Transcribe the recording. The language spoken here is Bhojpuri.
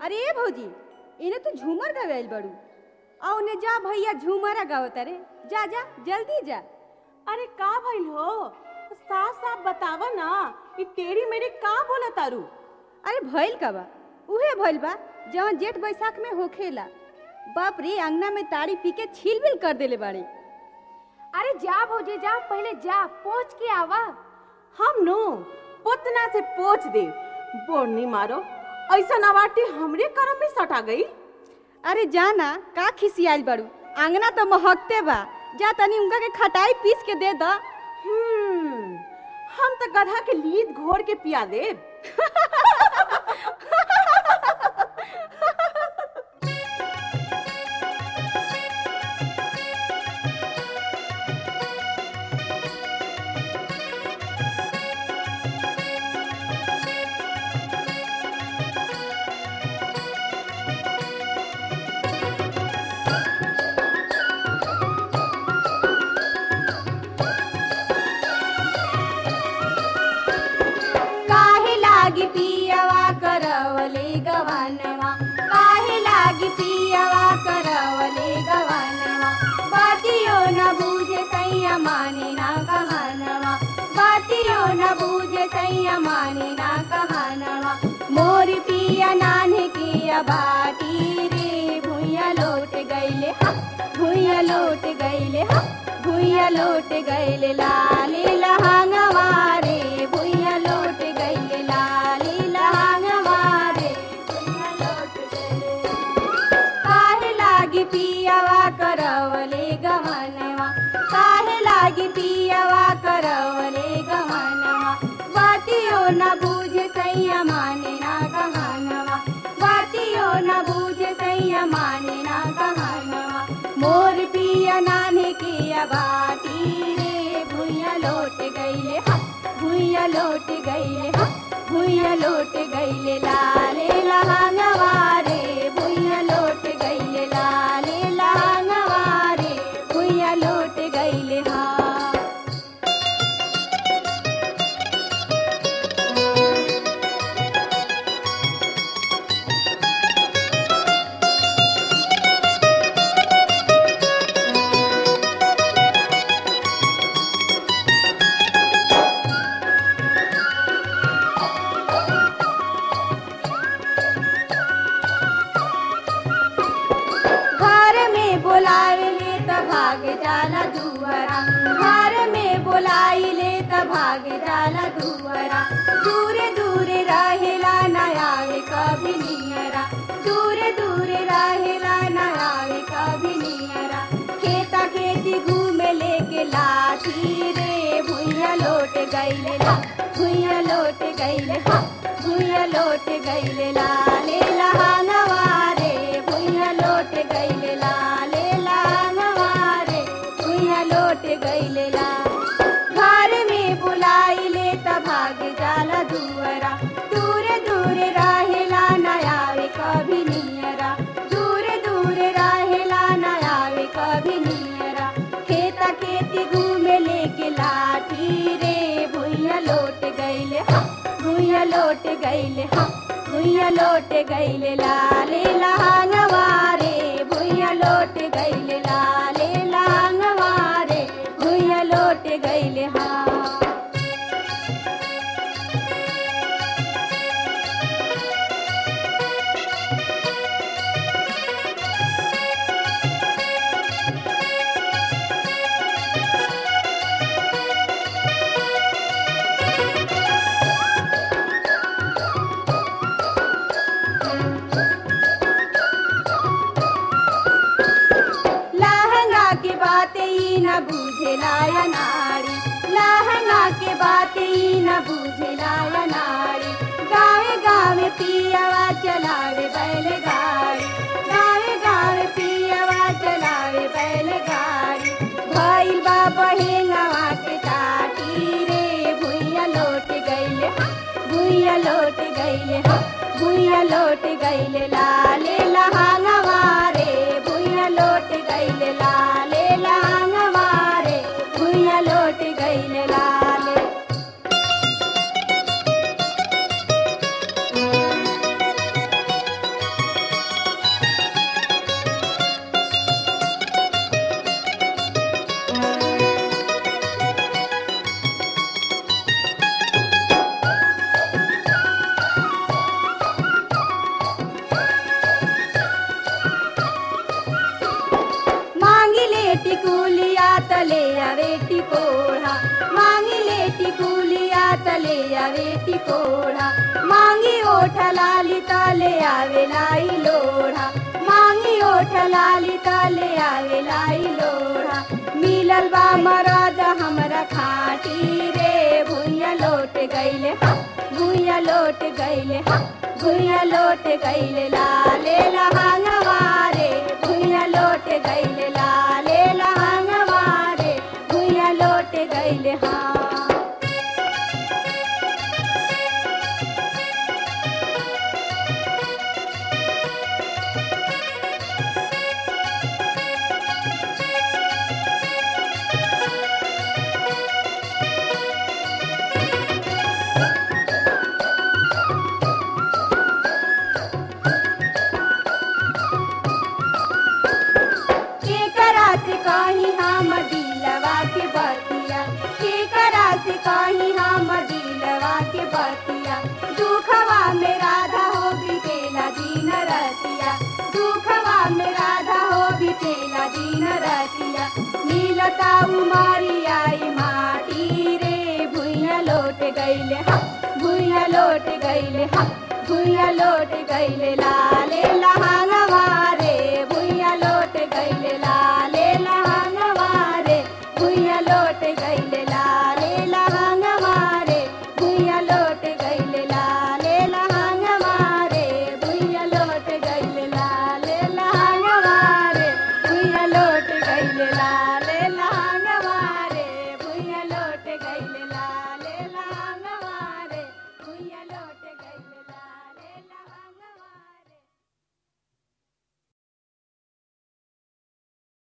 अरे ए भौजी, इन्हें तो झूमर गवेल बड़ू और ने जा भैया झूमरा गावत रे। जा जा जल्दी जा। अरे का भइल हो, साफ साफ बतावा ना, ई टेढ़ी मेढ़ी का बोला तारू? अरे भइल का बा, उहे भइल बा जवन जेठ बैसाख में होखेला। बाप रे, अंगना में ताड़ी पी के छीलबिल कर देले बाड़े। अरे जा भौजी जा, पहले जा पहुंच के आवा। हम नो पोतना से पोछ दे, बोर्नी मारो ऐसा नवाटी हमरे करम में सटा गई। अरे जाना का खिसियाल बाड़ू, अंगना तो महकते बा। जा तनी उनका के खटाई पीस के दे दा। हम तो गधा के लीद घोर के पिया दे। माने ना कहानवा, बातियों न बूझे सैया माने ना कहानवा। मोर पिया नान्हे किया बाटी रे, भुइया लौट गईले हा, भुइया लौट गईले हा, भुइया लौट गईले लाले लहांगवा रे, भुइया लौट गईले लाले लहांगवा रे, भुइया लौट गईले। काहे लागी पियावा करवले गवनवा, काहे लागी पियावा करवले गवनवा। बातियों न बूझे सैया माने ना कहानवा, बातियों न बूझे सैया माने ना कहानवा। मोर पिया नान्हे किया बाटी रे, भुइया लौट गईले हा, भुइया लौट गईले हा, भुइया लौट गईले लाले लहांगवा रे, भुइया लौट गईले लाले लहांगवा रे, भुइया लौट गईले हा। भाग जाला दुआरा, घर में बोलाइले त भाग जाला दुआरा। दूरे दूरे रहेला न आवे कभी नियरा, दूरे दूरे रहेला न आवे कभी नियरा। खेता खेती घूमे लेके लाठी रे, भुइया लौट गईले ला, भुइया लौट गईले हा, भुइया लौट गईले लाले लहांगवा रे, भुइया लौट गईले लाले लौट गईले ला। घर में बुलाइले त भाग जाला दुआरा, दूरे दूरे रहेला न आवे कभी नियरा, दूरे दूरे रहेला न आवे कभी नियरा। खेता खेती घूमे लेके लाठी रे, भुइया लौट गईले हा, भुइया लौट गईले हा, भुइया लौट गईले लाले लहांगवा रे, भुइया लौट गईले लाले लहांगवा रे, भुइया लौट गईले हा। न बूझेला या नारी, लहंगा के बातें न बूझेला या नारी। गावे गावे पियावा चलावे बैलगाड़ी, गावे गावे पियावा चलावे बैलगाड़ी। भइल बा बहेंगवा के टाटी रे, भुइया लौट गईले हा, भुइया लौट गईले हा, भुइया लौट गईले लाले लहांगवा रे, भुइया लौट गईले लाले लहांगवा रे, भुइया लौट गईले लाले। आवे टिकोड़ा मांगी ले टिकुलिया तले आवे टिकोड़ा मांगी ओठ लाली तले आवे लाई लोढ़ा मांगी ओठ लाली तले आवे लाई लोढ़ा मिलल बा मरद हमरा खाटी रे भुइया लोट गइले भुइया लोट गइले भुइया लोट गइले लाले लहंगवा रे भुइया लोट गइले लाले लहंगवा रे भुइया लोट गइले हाँ कहीं हम दिलवा के बतिया केकरा से कहीं हम दिलवा के बतिया दुखवा में राधा हो बितेला दिन रतिया दुखवा में राधा हो बितेला दिन रतिया मिलता उमारी आई माटी रे भुइया लोट गइले भुइया लोट गइले भुइया लोट गइले लाले लहंगा